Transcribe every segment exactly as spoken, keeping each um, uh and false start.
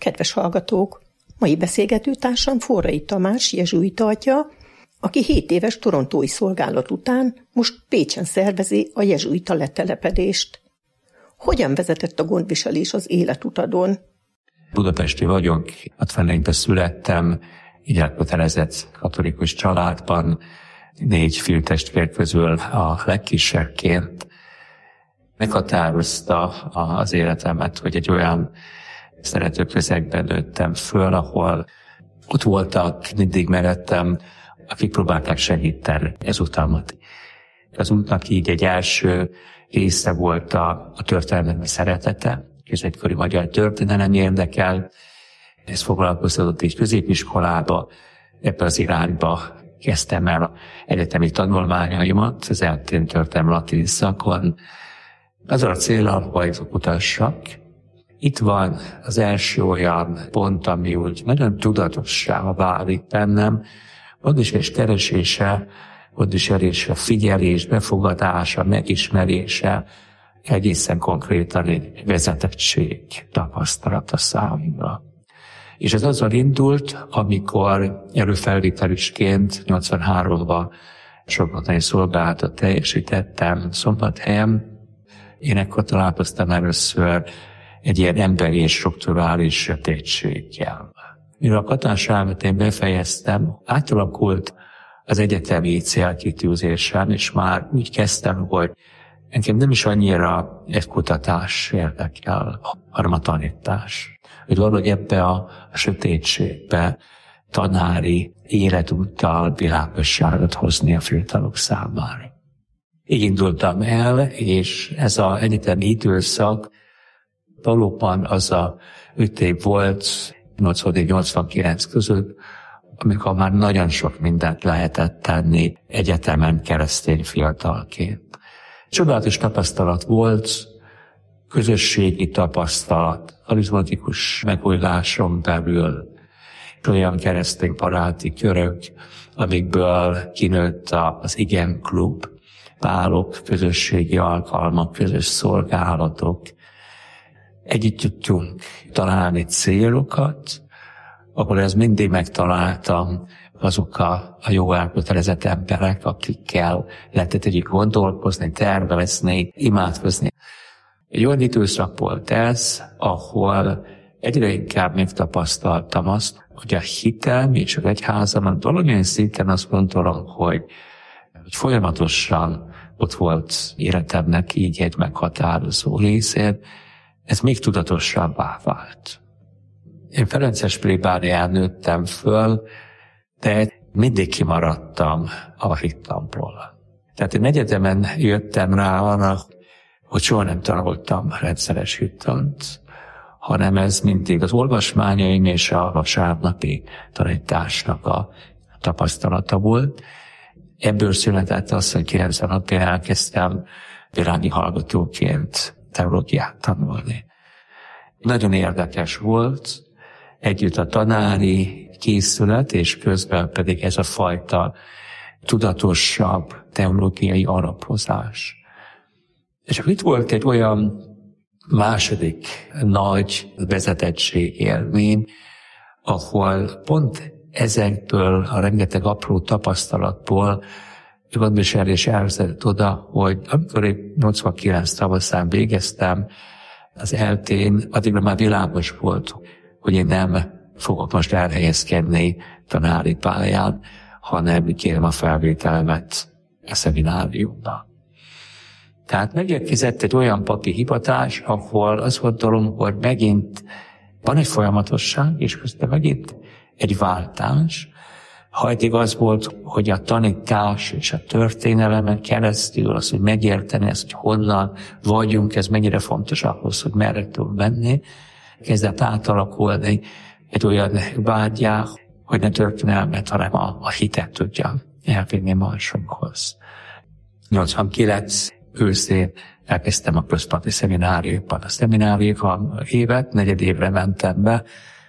Kedves hallgatók! Mai beszélgetőtársam Forrai Tamás, jezsuita atya, aki hét éves torontói szolgálat után most Pécsen szervezi a jezsuita letelepedést. Hogyan vezetett a gondviselés az életutadon? Budapesti vagyok, hatvannégyben születtem, így elkötelezett katolikus családban, négy féltestvér közül a legkisebbként. Meghatározta az életemet, hogy egy olyan szerető közegben nőttem föl, ahol ott voltak mindig mellettem, akik próbálták segíteni ez utamat. Az útnak így egy első része volt a, a történelmi szeretete, középkori magyar történelem érdekel. Ez foglalkoztatott így középiskolába, ebbe az irányba kezdtem el egyetemi tanulmányaimat, az eltén történelem latin szakon. Azzal a céllal, hogy kutassak. Itt van az első olyan pont, ami úgy nagyon tudatossá válik bennem, ott is egy keresése, ott is elég a figyelés, befogadása, megismerése, egészen konkrétan egy vezetettség tapasztalata számomra. És ez azzal indult, amikor előfelvételisként nyolcvanháromban sokoldani szolgálatot teljesítettem Szombathelyen. Én ekkor találkoztam először egy ilyen emberi és strukturális sötétséggel. Mire a katonás álmot én befejeztem, átalakult az egyetemi célkitűzésem, és már úgy kezdtem, hogy engem nem is annyira egy kutatás érdekel, hanem a tanítás. Hogy valahogy ebbe a, a sötétségbe tanári életúttal világosságot hozni a fiatalok számára. Így indultam el, és ez az egyetemi időszak valóban az a öt év volt, nyolcvannégy-nyolcvankilenc között, amikor már nagyon sok mindent lehetett tenni egyetemen keresztény fiatalként. Csodálatos tapasztalat volt, közösségi tapasztalat, karizmatikus megújuláson belül, olyan keresztény baráti körök, amikből kinőtt az Igen Klub, pálok, közösségi alkalmak, közös szolgálatok. Együtt tudtunk találni célokat, ahol ez mindig megtaláltam azok a, a jó elkötelezett emberek, akikkel lehetett együtt gondolkozni, tervezni, imádkozni. Egy olyan időszak volt ez, ahol egyre inkább megtapasztaltam azt, hogy a hitem és az egyházamon valamilyen szinten azt gondolom, hogy, hogy folyamatosan ott volt életemnek így egy meghatározó részén, ez még tudatosabbá vált. Én Ferences plébánián nőttem föl, de mindig kimaradtam a hittamból. Tehát én egyetemen jöttem rá arra, hogy soha nem tanultam rendszeres hittant, hanem ez mindig az olvasmányaim és a vasárnapi tanításnak a tapasztalata volt. Ebből született az, hogy kilencvenhatban elkezdtem világi hallgatóként teológiát tanulni. Nagyon érdekes volt, együtt a tanári készület, és közben pedig ez a fajta tudatosabb teológiai alapozás. És itt volt egy olyan második nagy vezetettség élmény, ahol pont ezekből a rengeteg apró tapasztalatból gondviselés elvezetett oda, hogy amikor én nyolcvankilenc tavaszán végeztem az eltén, addigra már világos volt, hogy én nem fogok most elhelyezkedni tanári pályán, hanem kérem a felvételemet a szemináriumba. Tehát megérkezett egy olyan papi hivatás, ahol azt gondolom, hogy megint van egy folyamatosság, és közben megint egy váltás. Ha eddig az volt, hogy a tanítás és a történelemen keresztül az, hogy megérteni ezt, hogy honnan vagyunk, ez mennyire fontos ahhoz, hogy merre tudunk menni, kezdett átalakulni egy olyan vágyá, hogy ne történelmet, hanem a, a hitet tudja elvinni másokhoz. nyolcvankilenc őszén elkezdtem a központi szemináriumban. A szemináriumban évet, negyed évre mentem be.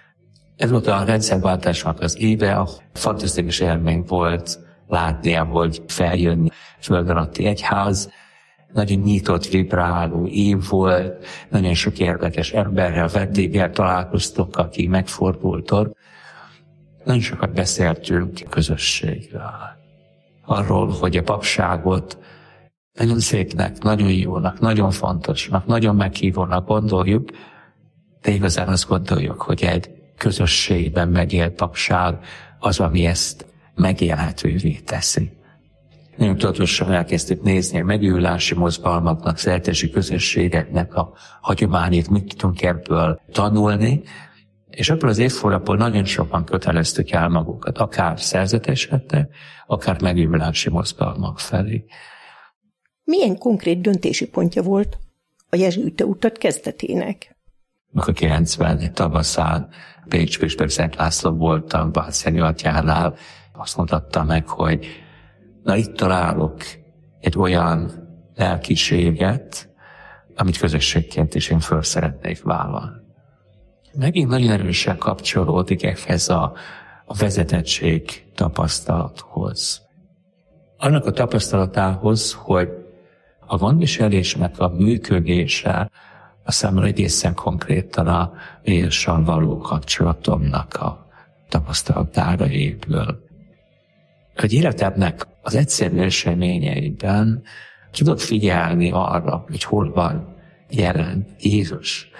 Ez volt a rendszerváltásnak az éve, a fantasztikus élmény volt látni, hogy feljönni földön alatti egyház, nagyon nyitott, vibráló év volt, nagyon sok érdekes emberrel, vendéggel találkoztunk, akik megfordultak. Nagyon sokat beszéltünk közösségről. Arról, hogy a papságot nagyon szépnek, nagyon jónak, nagyon fontosnak, nagyon meghívónak gondoljuk, de igazán azt gondoljuk, hogy egy közösségben megélt papság az, ami ezt megélhetővé teszi. Nagyon tudatosan elkezdtük nézni a megújulási mozgalmaknak, szerzetesi közösségeknek a hagyományét, mit tudunk ebből tanulni, és ebből az évfordulóból nagyon sokan köteleztük el magukat, akár szerzetesedtek, akár megújulási mozgalmak felé. Milyen konkrét döntési pontja volt a jezsuita utat kezdetének? A kilencven tavaszán Pécs püspök Szent László voltam Bácszeni atyánál, azt mutatta meg, hogy na itt találok egy olyan lelkiséget, amit közösségként is én föl szeretnék vállalni. Megint nagyon erősen kapcsolódik ehhez a, a vezetettség tapasztalathoz. Annak a tapasztalatához, hogy a gondviselésnek a működése a számomra egészen konkrétan a Jézussal való kapcsolatomnak a tapasztalatára épül. Hogy életemnek az egyszerű eseményeiben tudok figyelni arra, hogy hol van jelen Jézus.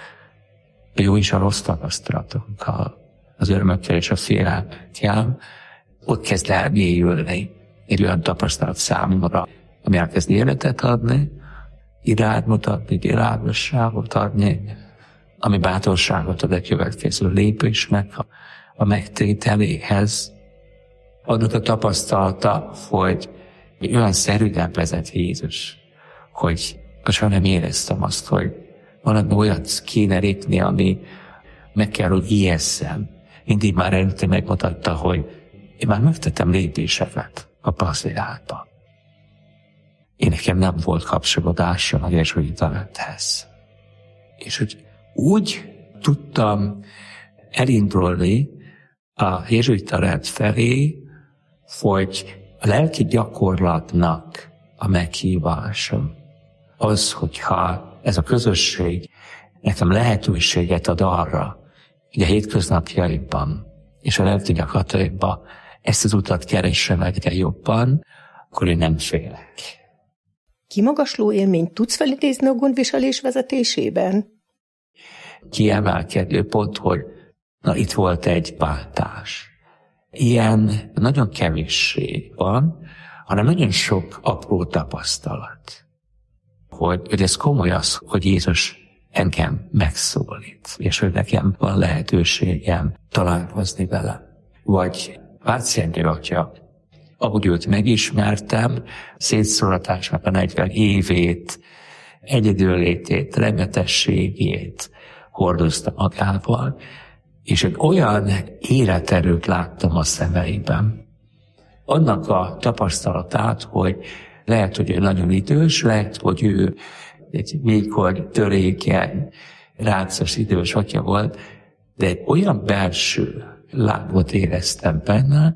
A jó és a rossz tapasztalatunk, az örömökkel és a félelmekkel, ott kezd elmélyülni egy olyan tapasztalat számomra, ami elkezd életet adni, irányt mutatni, irányosságot adni, ami bátorságot ad a következő lépésnek a, a megtételéhez. Annak a tapasztalata, hogy olyan szerűen vezet Jézus, hogy soha nem éreztem azt, hogy valami olyat kéne lépni, ami meg kell, hogy ijesszem. Mindig már előtte megmutatta, hogy én már megtettem lépéseket a passzirátba. Én nekem nem volt kapcsolódásom a jezsuita rendhez. És hogy úgy tudtam elindulni a jezsuita rend felé, hogy a lelki gyakorlatnak a meghívása az, hogyha ez a közösség nekem lehetőséget ad arra, hogy a hétköznapjaimban és a lelki gyakorlataimban ezt az utat keressem egyre jobban, akkor én nem félek. Kimagasló élményt tudsz felidézni a gondviselés vezetésében? Kiemelkedő pont, hogy na itt volt egy váltás. Ilyen nagyon kevéssé van, hanem nagyon sok apró tapasztalat. Hogy, hogy ez komoly az, hogy Jézus engem megszólít, és hogy nekem van lehetőségem találkozni vele. Vagy Bácszeni atya, ahogy őt megismertem, szétszóratásnak a negyven évét, egyedüllétét, remetességét hordozta magával, és egy olyan életerőt láttam a szemeiben. Annak a tapasztalatát, hogy lehet, hogy ő nagyon idős, lehet, hogy ő egy vékony, törékeny, rácos idős atya volt, de egy olyan belső lábot éreztem benne,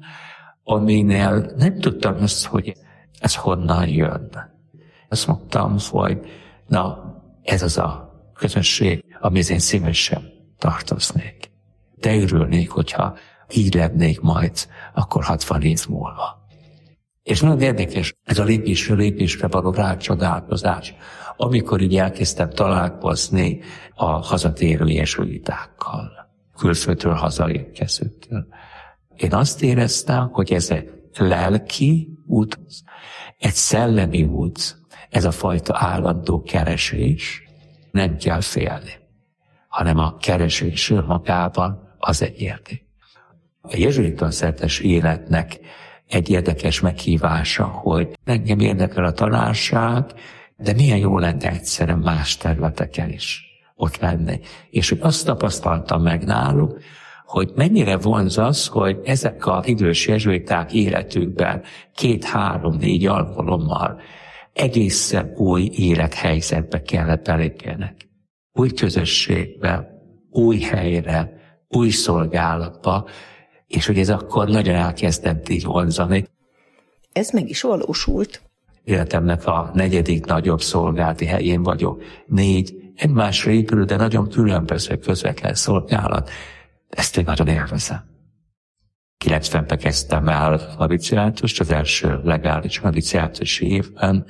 aminél nem tudtam azt, hogy ez honnan jön. Azt mondtam, hogy na, ez az a közösség, amihez én szívesen tartoznék. De örülnék, hogyha így lennék majd, akkor hatvan év múlva. És nagyon érdekes ez a lépésről lépésre való rácsodálkozás, amikor így elkezdtem találkozni a hazatérő jezsuitákkal, külföldről hazaérkezőktől. Én azt éreztem, hogy ez egy lelki út, egy szellemi út, ez a fajta állandó keresés, nem kell félni, hanem a keresés önmagában az egy érdek. A jezsuita szerzetes életnek egy érdekes meghívása, hogy engem érdekel a tanárság, de milyen jó lenne egyszerűen más területeken is ott lenni. És hogy azt tapasztaltam meg náluk, hogy mennyire vonz az, hogy ezek az idős jezsuiták életükben két-három-négy alkalommal egészen új élethelyzetbe kellett belépjenek. Új közösségbe, új helyre, új szolgálatba, és hogy ez akkor nagyon elkezdett így vonzani. Ez meg is valósult. életemnek a negyedik nagyobb szolgálati helyén vagyok. Négy egymásra épülő, de nagyon különböző közvetlen szolgálat. Ezt én nagyon élvezem. kilencvenben kezdtem el noviciátust, az első legális noviciátusi évben.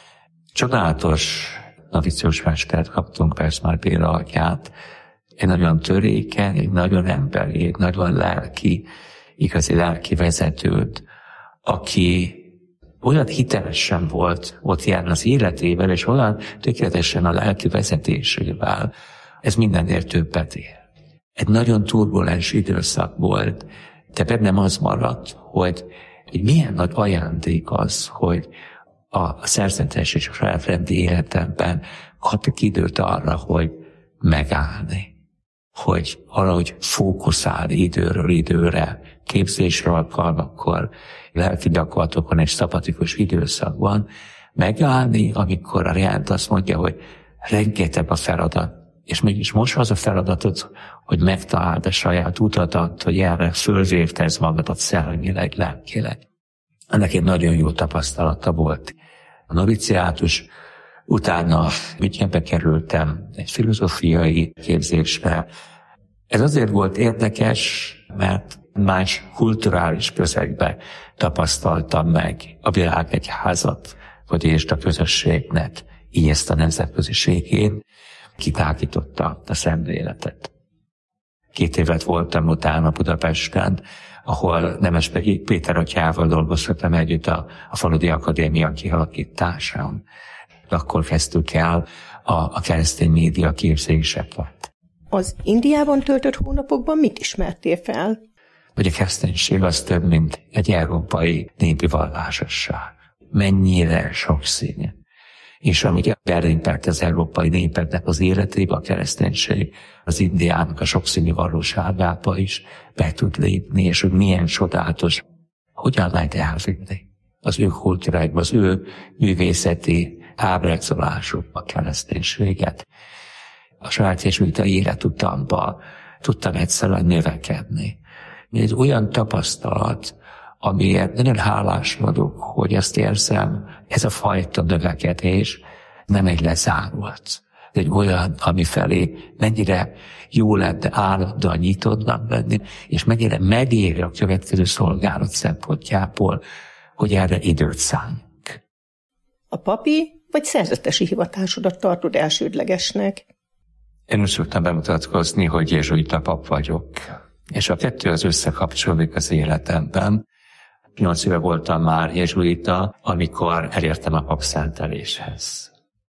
Csodálatos novicius mestert kaptunk, Persmár Béla atyát. Egy nagyon törékeny, egy nagyon emberi, egy nagyon lelki, igazi lelki vezetőt, aki olyan hitelesen volt ott járni az életével, és olyan tökéletesen a lelki vezetésével, ez mindenért többet ér. Egy nagyon turbulens időszak volt, de bennem az maradt, hogy, hogy milyen nagy ajándék az, hogy a szerzetes és a saját rendi életemben kapjuk időt arra, hogy megállni, hogy valahogy fókuszálni időről időre, képzésre alkalmakkor, lelki gyakorlatokon és szabatikus időszakban, megállni, amikor a rend azt mondja, hogy rengeteg a feladat, és mégis most az a feladatod, hogy megtaláld a saját utadat, hogy erre fölvértezd magadat szellemileg, lelkileg. Ennek egy nagyon jó tapasztalata volt. A noviciátus utána Münchenbe kerültem egy filozófiai képzésre. Ez azért volt érdekes, mert más kulturális közegben tapasztaltam meg a világegyházat, vagy és a közösségnek így ezt a nemzetköziségén, kitágította a szemléletet. Két évet voltam utána Budapesten, ahol Nemes Péter atyával dolgoztam együtt a, a Faludi Akadémia kialakításán. Akkor kezdtük el a, a keresztény média képzéseket. Az Indiában töltött hónapokban mit ismertél fel? Hogy a kereszténység az több, mint egy európai népi vallásosság. Mennyire sokszínű. És amíg berimpelt az európai népeknek az életébe, a kereszténység az Indiának a sokszínű valóságába is be tud lépni, és hogy milyen csodálatos, hogyan lehet elvinni az ő kultúráikba, az ő művészeti ábrázolásukba a kereszténységet. A saját jezsuita életutamban tudtam egyszerűen növekedni. Ez olyan tapasztalat, amiért nagyon hálás vagyok, hogy ezt érzem, ez a fajta növekedés nem egy lezárult. Egy olyan, ami felé mennyire jó lenne állandóan nyitottnak lenni, és mennyire megéri a következő szolgálat szempontjából, hogy erre időt szánjunk. A papi vagy szerzetesi hivatásodat tartod elsődlegesnek? Én úgy szoktam bemutatkozni, hogy jezsuita pap vagyok, és a kettő az összekapcsolódik az életemben. Nyolc éve voltam már jezsuita, amikor elértem a papszenteléshez.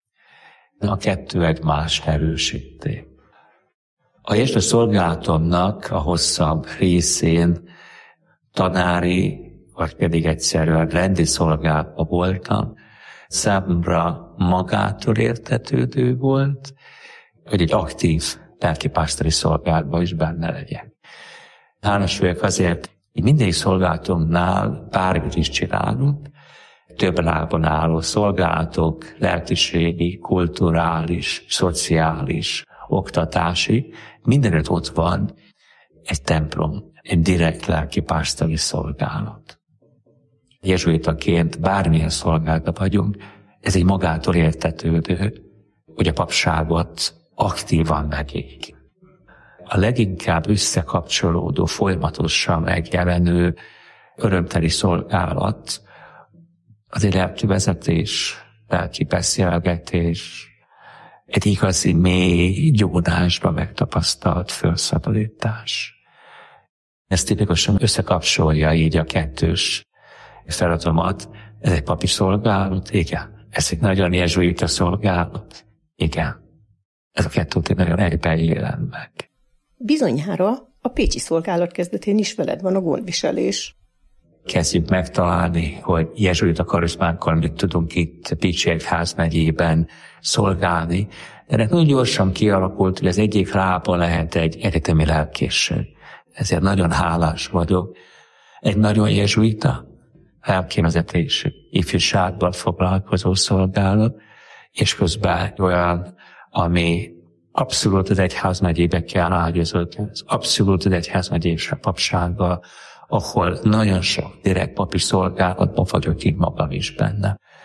A kettő egymást erősíti. A jezsuita szolgálatomnak a hosszabb részén tanári, vagy pedig egyszerűen rendi szolgálatban voltam, számomra magától értetődő volt, hogy egy aktív lelkipásztori szolgálatban is benne legyek. Hálás vagyok azért, hogy minden szolgálatunknál bármit is csinálunk, több lábon álló szolgálatok, lelkiségi, kulturális, szociális, oktatási, mindenütt ott van egy templom, egy direkt lelkipásztori szolgálat. Jezsuitaként bármilyen szolgálatban vagyunk, ez egy magától értetődő, hogy a papságot aktívan megéljük. A leginkább összekapcsolódó, folyamatosan megjelenő örömteli szolgálat az egy lelki vezetés, lelki beszélgetés, egy igazi mély gyónásba megtapasztalt felszabadítás. Ez tipikusan összekapcsolja így a kettős feladatomat. Ez egy papi szolgálat, igen. Ez egy nagyon jezsuita szolgálat, igen. Ez a kettőt nagyon egyben jelen meg. Bizonyára a pécsi szolgálat kezdetén is veled van a gondviselés. Kezdjük megtalálni, hogy jezsuita karizmákkal mit tudunk itt Pécsi Egyház megyében szolgálni, de nagyon gyorsan kialakult, hogy az egyik lába lehet egy egyetemi lelkészség. Ezért nagyon hálás vagyok. Egy nagyon jezsuita lelkivezetés, ifjúsággal foglalkozó szolgálat, és közben olyan, ami abszolút az egyházmegyébe kell ágyazott, abszolút az egyházmegyés papsággal, ahol nagyon sok direkt papi szolgálatban vagyok így magam is benne.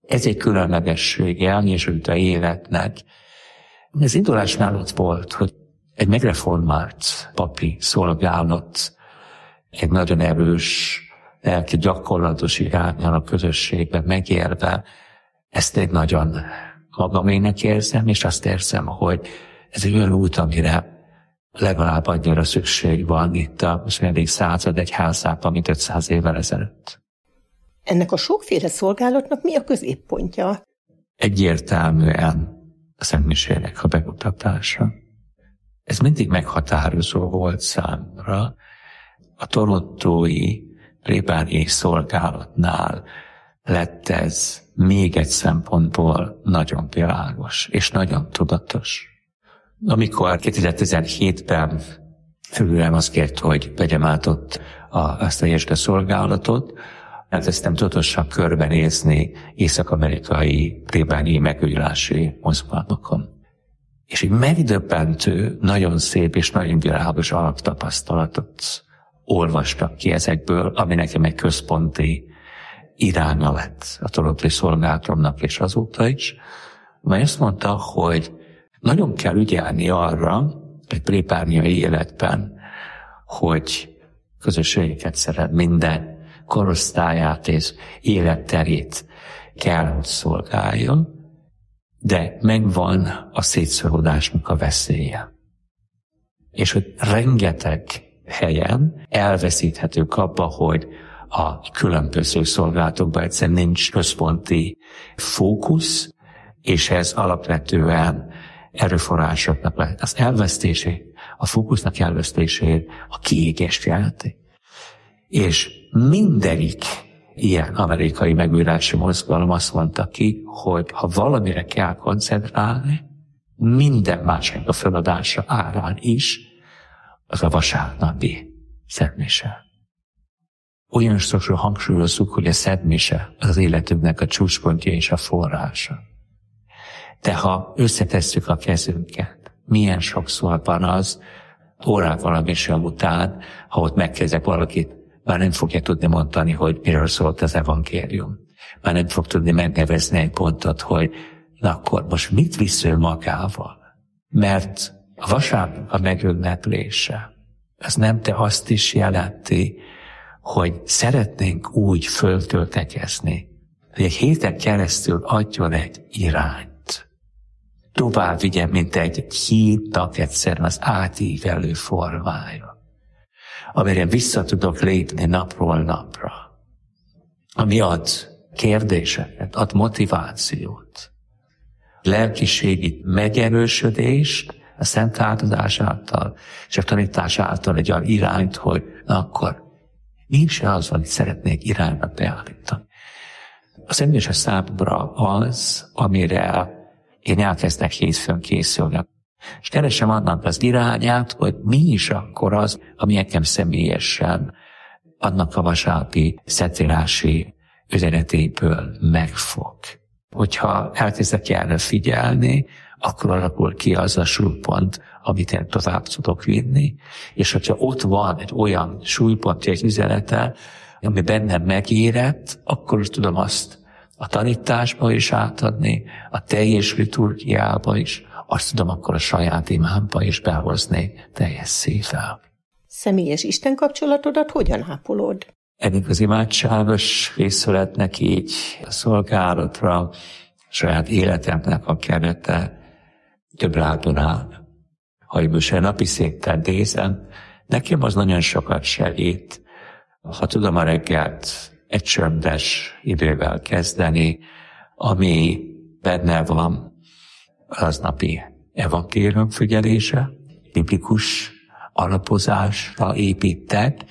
Ez egy különlegessége a jezsuita életnek. Az indulásnál ott volt, hogy egy megreformált papi szolgálat, egy nagyon erős lelki gyakorlatos iránnyal a közösségben megérve, ezt egy nagyon magamének érzem, és azt érzem, hogy ez egy olyan út, amire legalább annyira szükség van itt a huszadik század egyházában, mint ötszáz évvel ezelőtt. Ennek a sokféle szolgálatnak mi a középpontja? Egyértelműen a szentmisének a bemutatása. Ez mindig meghatározó volt számra. A torontói plébániai szolgálatnál lett ez még egy szempontból nagyon világos és nagyon tudatos. Amikor kétezer-tizenhétben főülem azt kért, hogy vegyem át ott a, azt a jezsuita szolgálatot, elkezdtem tudatosan körbenézni észak-amerikai plébániai megújulási mozgalmakon. És egy megdöbbentő, nagyon szép és nagyon világos alaptapasztalatot olvastak ki ezekből, ami nekem egy központi iránya lett a torontói szolgálatomnak és azóta is, mert azt mondta, hogy nagyon kell ügyelni arra, egy plébániai életben, hogy közösségeket szeret, minden korosztályát és életterét kell, hogy szolgáljon, de megvan a szétszóródásnak a veszélye. És hogy rengeteg helyen elveszíthetők abba, hogy a különböző szolgálatokban egyszerűen nincs központi fókusz, és ez alapvetően erőforrásoknak lehet. Az elvesztésé, a fókusznak elvesztését a kiégést jelenti. És mindegyik ilyen amerikai megújulási mozgalom azt mondta ki, hogy ha valamire kell koncentrálni, minden másnak a feladása árán is, az a vasárnapi szentmise. Olyan sokszor hangsúlyozzuk, hogy a szentmise az életünknek a csúcspontja és a forrása. De ha összetesszük a kezünket, milyen sokszor van az, órával a mise után, ha ott megkezdek valakit, már nem fogja tudni mondani, hogy miről szólt az evangélium. Már nem fog tudni megnevezni egy pontot, hogy na akkor most mit visz ő magával? Mert a vasárnap a megünneplése, az nem te azt is jelenti, hogy szeretnénk úgy föltöltekezni, hogy egy héten keresztül adjon egy irányt. Tovább vigyen, mint egy hídnak egyszerűen az átívelő formája, amire vissza tudok lépni napról napra, ami ad kérdéseket, ad motivációt, lelkiségi megerősödést, a szent áldozás által, és a tanítás által egy olyan irányt, hogy na akkor nincs az, amit szeretnék irányba beállítani. A szentmise számomra az, amire én elkezdek hétfőn készülni. És keresem annak az irányát, hogy mi is akkor az, ami nekem személyesen annak a vasárnapi szentírási üzenetéből megfog. Hogyha elkezdek erre figyelni, akkor alakul ki az a súlypont, amit én tovább tudok vinni, és hogyha ott van egy olyan súlypontja, egy üzenete, ami bennem megérett, akkor is tudom azt a tanításba is átadni, a teljes liturgiába is, azt tudom akkor a saját imámba is behozni teljes szívvel. Személyes Isten kapcsolatodat hogyan ápolod? Ennek az imádságos készületnek így a szolgálatra, a saját életemnek a kerete több rádon áll. Ha én napi szinten nézem, nekem az nagyon sokat segít. Ha tudom a reggelt egy csöndes idővel kezdeni, ami benne van az napi evangélium figyelése, biblikus alapozásra építek,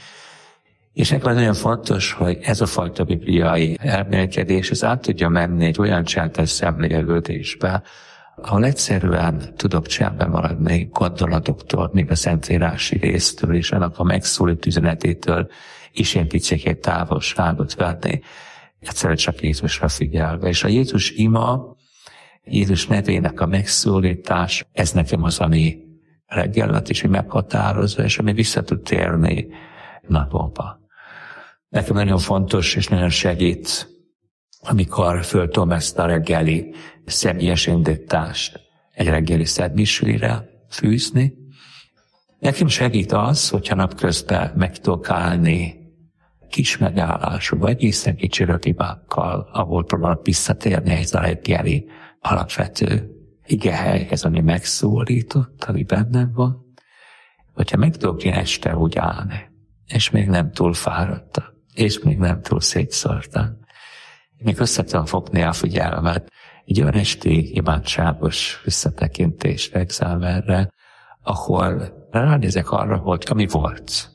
és nekem nagyon fontos, hogy ez a fajta bibliai elmélkedés, ez át tudja menni egy olyan csendes szemlélődésbe, ahol egyszerűen tudok csendben maradni gondolatoktól, még a szentírási résztől, és annak a megszólít üzenetétől is én picikét távolságot venni, egyszerűen csak Jézusra figyelve. És a Jézus ima, Jézus nevének a megszólítás, ez nekem az, ami reggelet is meghatározza, és ami vissza tud térni napomba. Nekem nagyon fontos, és nagyon segít amikor föltom ezt a reggeli személyes indítást egy reggeli szentmisére fűzni. Nekem segít az, hogyha napközben meg tudok állni kis megállású, vagy egészen kicsi rögibákkal, ahol próbálok visszatérni ez a reggeli alapvető igehelyhez, ami megszólított, ami bennem van. Hogyha meg tudok én este úgy állni, és még nem túl fáradtam, és még nem túl szétszórtam, még össze tudom fogni a figyelmet egy olyan esti imádságos visszatekintés exámenre, ahol ránézek arra, hogy ami volt.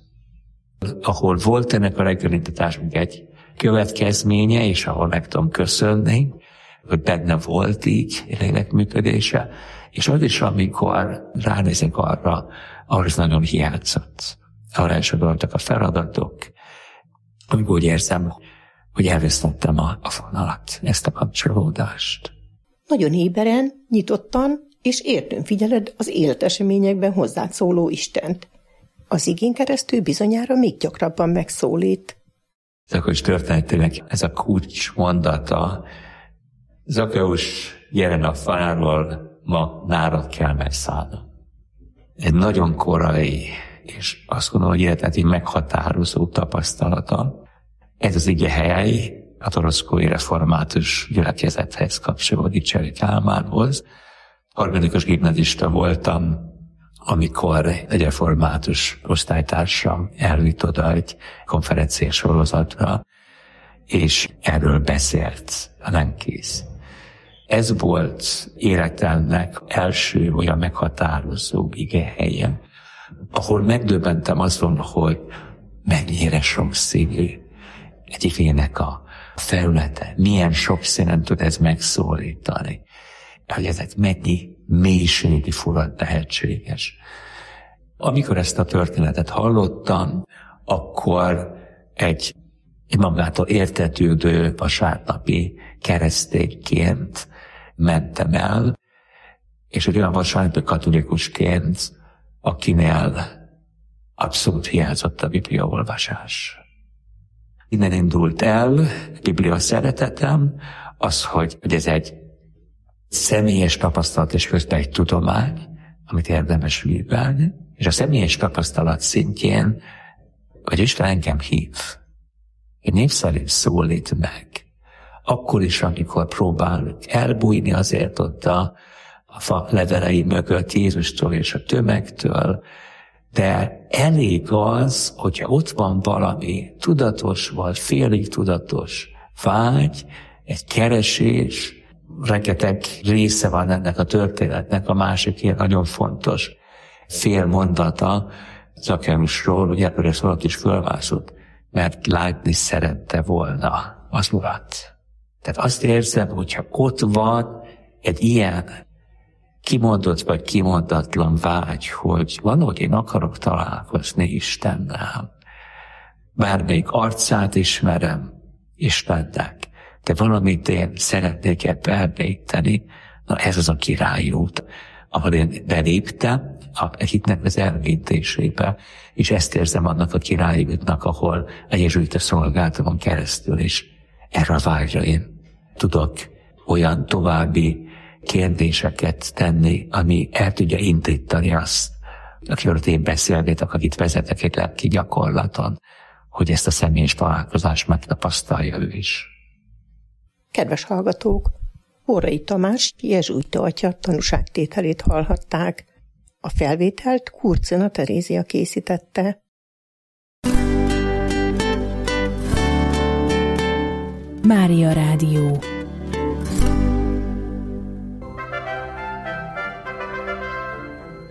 Ahol volt ennek a reggelindításnak egy következménye, és ahol meg tudom köszönni, hogy benne volt így lélek működése, és az is, amikor ránézek arra, ahol ez nagyon hiányzott, ahol elsodoltak a feladatok, amikor úgy érzem, hogy elvesztettem a, a vonalat, ezt a kapcsolódást. Nagyon éberen, nyitottan és értőn figyeled az életeseményekben hozzád szóló Istent. Az igén keresztül bizonyára még gyakrabban megszólít. Zakkaeus történetének ez a kulcs mondata. Zakkaeus jelen a fáról, ma nárat kell megszállnom. Egy nagyon korai, és azt gondolom, hogy életeti meghatározó tapasztalata. Ez az igehely a toroszkói református gyülekezethez kapcsolódik Cseri Kálmánhoz. Harmadikos gimnazista voltam, amikor egy református osztálytársam elvitt oda egy konferenciás sorozatra, és erről beszélt a Lelkész. Ez volt életemnek első olyan meghatározó igehelye, ahol megdöbbentem azon, hogy mennyire sokszínű egy igének a felülete, milyen sokszínűen tud ez megszólítani, hogy ez mennyi mélységi furat lehetséges. Amikor ezt a történetet hallottam, akkor egy magától értetődő vasárnapi keresztényként mentem el, és egy olyan vasárnapi katolikusként, akinél abszolút hiányzott a bibliaolvasás. Innen indult el a biblia szeretetem, az, hogy, hogy ez egy személyes tapasztalat és közben egy tudomány, amit érdemes vizsgálni, és a személyes tapasztalat szintjén, hogy Isten engem hív, hogy név szerint szólít meg. Akkor is, amikor próbálunk elbújni azért ott a, a fa levelei mögött Jézustól és a tömegtől, de elég az, hogyha ott van valami tudatos vagy félig tudatos vágy, egy keresés, rengeteg része van ennek a történetnek, a másik ilyen nagyon fontos fél mondata Zakkaeusról, hogy ebből ezt valaki is fölmászott, mert látni szerette volna az Urat. Tehát azt érzem, hogyha ott van egy ilyen kimondott vagy kimondatlan vágy, hogy valahogy én akarok találkozni Istennel. Bármelyik arcát ismerem Istennek, de valamit én szeretnék ebbe elmélyíteni, na ez az a királyi út, ahol én beléptem a hitnek az elmélyítésébe, és ezt érzem annak a királyi útnak, ahol a jezsuita szolgálatomon keresztül is erre a vágyra én tudok olyan további kérdéseket tenni, ami el tudja indítani azt, akiről én beszélgetek, akit vezetek egy lelki gyakorlaton, hogy ezt a személyes találkozást megtapasztalja ő is. Kedves hallgatók! Forrai Tamás jezsuita atya tanúságtételét hallhatták. A felvételt Kurcina Terézia készítette. Mária Rádió.